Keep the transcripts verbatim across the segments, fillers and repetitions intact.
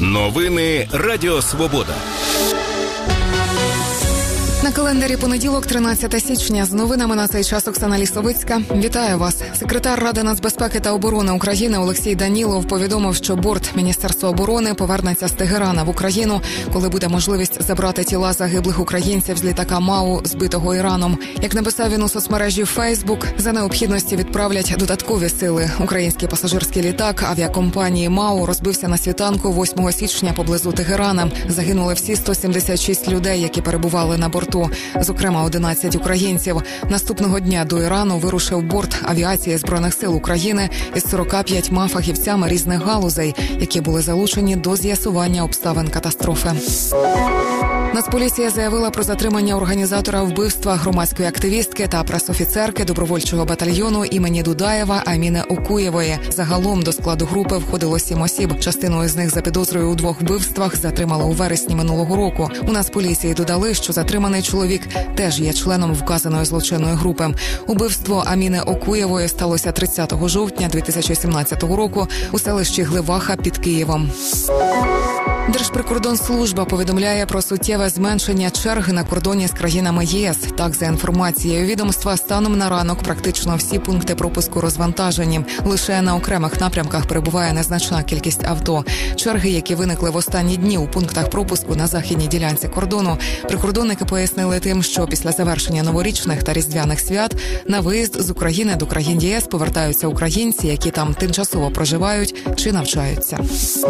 Новини Радіо Свобода. На календарі понеділок, тринадцяте січня. З новинами на цей час Оксана Лісовицька. Вітаю вас. Секретар Ради нацбезпеки та оборони України Олексій Данілов повідомив, що борт Міністерства оборони повернеться з Тегерана в Україну, коли буде можливість забрати тіла загиблих українців з літака МАУ, збитого Іраном. Як написав він у соцмережі Фейсбук, за необхідності відправлять додаткові сили. Український пасажирський літак авіакомпанії МАУ розбився на світанку восьмого січня поблизу Тегерана. Загинули всі сто сімдесят шість людей, які перебували на борту. Зокрема, одинадцять українців. Наступного дня до Ірану вирушив борт авіації Збройних сил України із сорока п'ятьма фахівцями різних галузей, які були залучені до з'ясування обставин катастрофи. Нацполіція заявила про затримання організатора вбивства громадської активістки та пресофіцерки добровольчого батальйону імені Дудаєва Аміни Окуєвої. Загалом до складу групи входило сім осіб. Частину з них за підозрою у двох вбивствах затримали у вересні минулого року. У Нацполіції додали, що затриманий чоловік теж є членом вказаної злочинної групи. Убивство Аміни Окуєвої сталося тридцятого жовтня дві тисячі сімнадцятого року у селищі Гливаха під Києвом. Держприкордонслужба повідомляє про суттєве зменшення черги на кордоні з країнами ЄС. Так, за інформацією відомства, станом на ранок практично всі пункти пропуску розвантажені. Лише на окремих напрямках перебуває незначна кількість авто. Черги, які виникли в останні дні у пунктах пропуску на західній ділянці кордону, прикордонники пояснили тим, що після завершення новорічних та різдвяних свят на виїзд з України до країн ЄС повертаються українці, які там тимчасово проживають чи навчаються.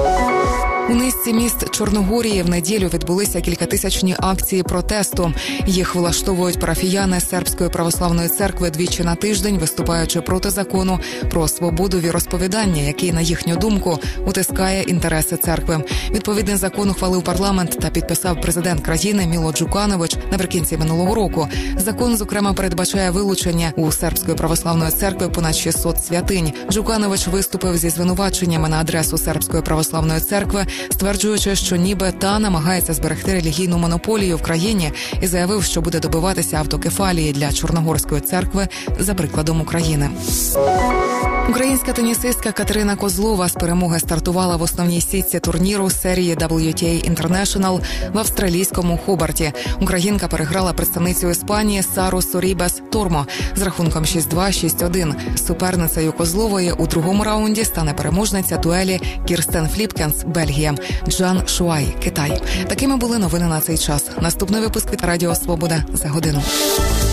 У низці міст Чорногорії в неділю відбулися кількатисячні акції протесту. Їх влаштовують парафіяни Сербської православної церкви двічі на тиждень, виступаючи проти закону про свободу віросповідання, який, на їхню думку, утискає інтереси церкви. Відповідний закон ухвалив парламент та підписав президент країни Міло Джуканович наприкінці минулого року. Закон, зокрема, передбачає вилучення у Сербської православної церкви понад шістсот святинь. Джуканович виступив зі звинуваченнями на адресу Сербської православної церкви, стверджуючи, що ніби та намагається зберегти релігійну монополію в країні, і заявив, що буде добиватися автокефалії для Чорногорської церкви за прикладом України. Українська тенісистка Катерина Козлова з перемоги стартувала в основній сітці турніру серії дабл ю ті ей International в австралійському Хобарті. Українка переграла представницю Іспанії Сару Сорібес Тормо з рахунком шість-два - шість-один. Суперницею Козлової у другому раунді стане переможниця дуелі Кірстен Фліпкенс, Бельгія, Джан Шуай, Китай. Такими були новини на цей час. Наступний випуск від Радіо Свобода за годину.